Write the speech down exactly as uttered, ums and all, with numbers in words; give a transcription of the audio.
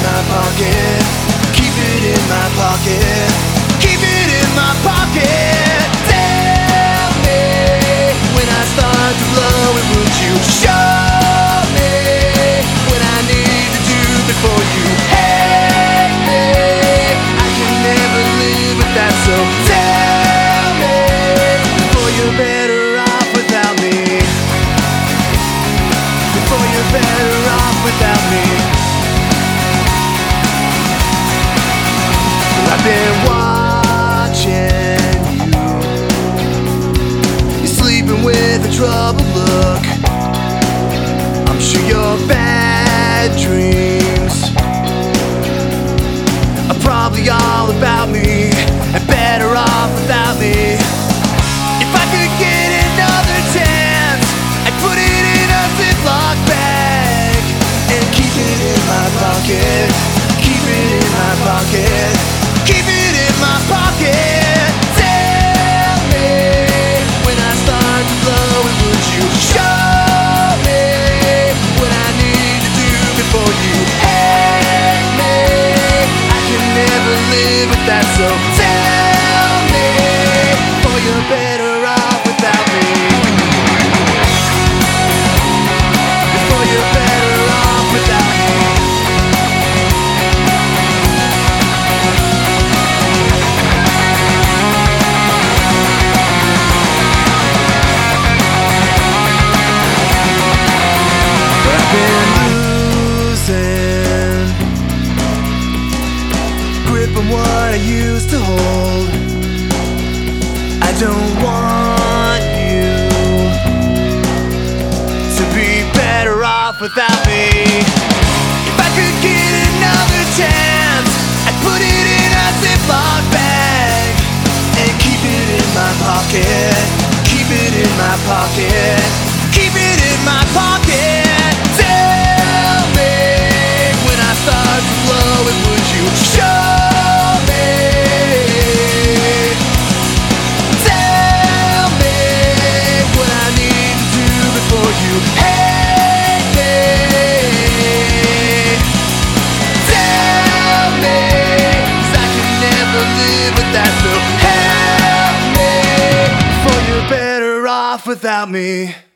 my pocket. Keep it in my pocket. Keep it in my pocket. Tell me when I start to blow it, would you show me what I need to do before you hate me? I can never live with that, so tell me before you're better off without me. Before you're better off without me. I've been watching you. You're sleeping with a troubled look. I'm sure your bad dreams are probably all about me, and better off without me. If I could get another chance, I'd put it in a Ziploc bag and keep it in my pocket. Keep it in my pocket. Keep it in my pocket. Tell me when I start to blow it, would you show me what I need to do before you hate me? I can never live with that, so tell me before you're better off without me. Before you're better off without me. Grip on what I used to hold. I don't want you to be better off without me. If I could get another chance, I'd put it in a Ziploc bag and keep it in my pocket. Keep it in my pocket. Keep it in my pocket. Tell me when I start to blow it, would you show me? Tell me what I need to do before you hate me. Tell me, 'cause I can never live with that, so help me before you're better off without me.